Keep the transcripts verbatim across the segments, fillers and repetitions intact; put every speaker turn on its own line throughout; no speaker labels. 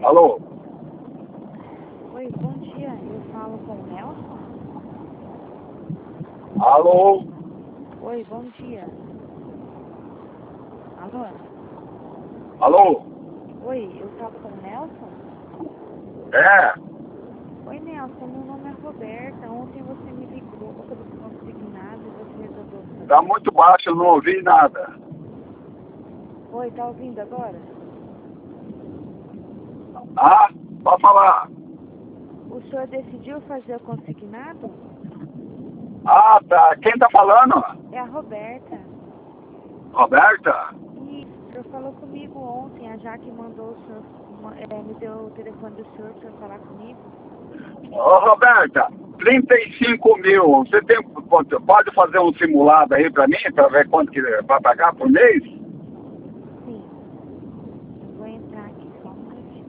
Alô?
Oi, bom dia. Eu falo com o Nelson?
Alô?
Oi, bom dia. Alô?
Alô?
Oi, eu falo com o Nelson?
É?
Oi, Nelson, meu nome é Roberta. Ontem você me ligou sobre o consignado e você resolveu fazer.
Tá muito baixo, eu não ouvi nada.
Oi, tá ouvindo agora?
Ah? Pode falar.
O senhor decidiu fazer o consignado?
Ah, tá. Quem tá falando?
É a Roberta.
Roberta?
E o senhor falou comigo ontem, a Jaque mandou o senhor, ma- é, me deu o telefone do senhor para o senhor falar comigo.
Ô, Roberta, trinta e cinco mil. Você tem, pode fazer um simulado aí pra mim, pra ver quanto que vai pagar por mês?
Sim. Eu vou entrar aqui só um minutinho.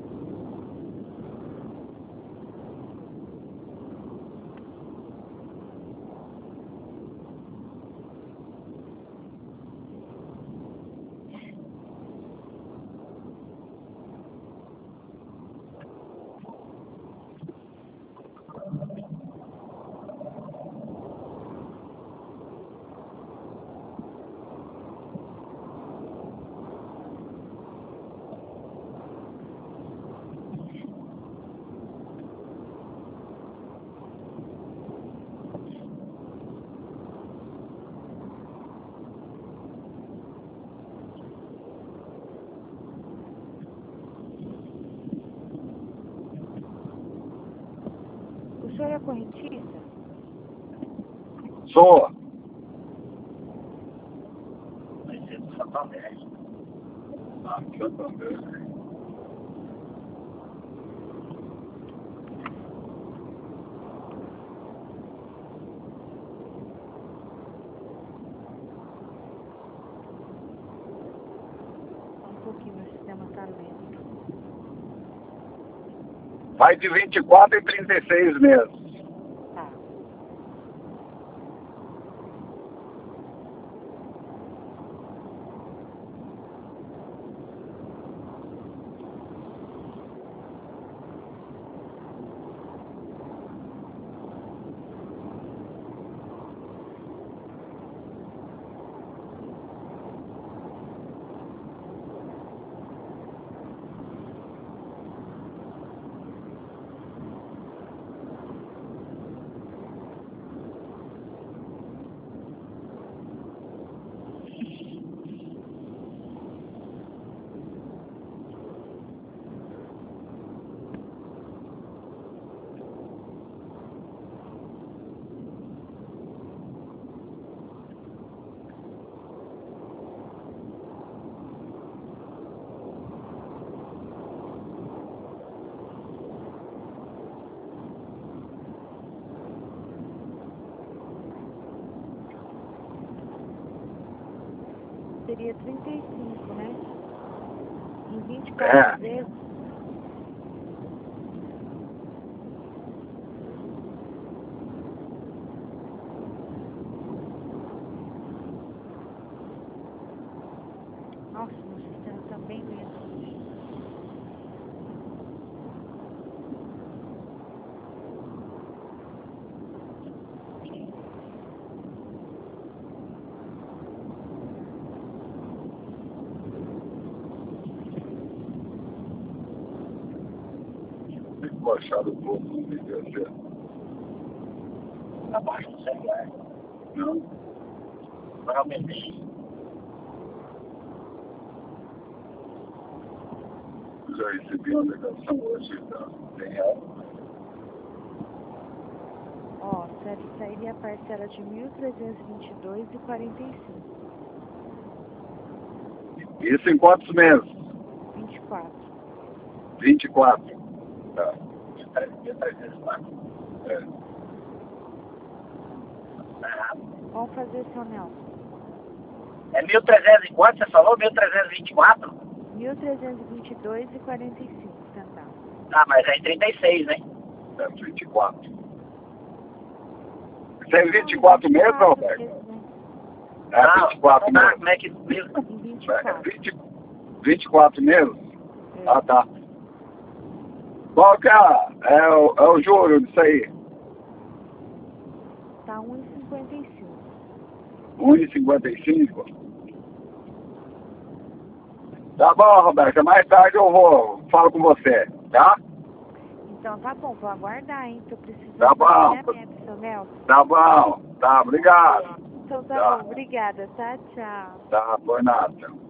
O senhor é correntista?
Sou.
Vai ser do Santander.
Ah, deixa eu ver.
Só um pouquinho, meu sistema tá lento.
Vai de vinte e quatro e trinta e seis meses.
Tá. Seria trinta e cinco, né? Em vinte e quatro
É.
vezes. Nossa, meu sistema tá bem lento hoje.
Tem que baixar um pouco o vídeo.
Abaixo do celular.
Não?
Agora aumentei.
Já recebi uma ligação hoje da Real.
Ó, sério, sairia a parcela de mil trezentos e vinte e dois e quarenta e cinco.
Isso em quantos meses?
vinte e quatro.
vinte e quatro. Tá.
mil trezentos e quatro.
É.
Tá errado.
Vamos fazer, seu Nelson.
É mil trezentos e quatro, você falou? mil trezentos e vinte e quatro?
mil trezentos e vinte e dois e quarenta e cinco centavos.
Ah, mas é em trinta e seis, né?
É vinte e quatro. Tem vinte e quatro meses, Roberto?
Meses, né?
É vinte e quatro
Não,
meses.
como é que...
Em vinte e
É
quatro.
vinte, vinte e quatro meses?
É.
Ah, tá. Qual que é, é, o, é o juro disso aí?
Tá um e cinquenta e cinco.
um e cinquenta e cinco? Tá bom, Roberta. Mais tarde eu vou, falo com você, tá?
Então tá bom, vou aguardar, hein? Tô precisando
Tá
do
bom.
pagamento, seu Nelson.
Tá bom. Tá, obrigado.
Então tá
Tá.
bom, obrigada, tá? Tchau.
Tá, por nada.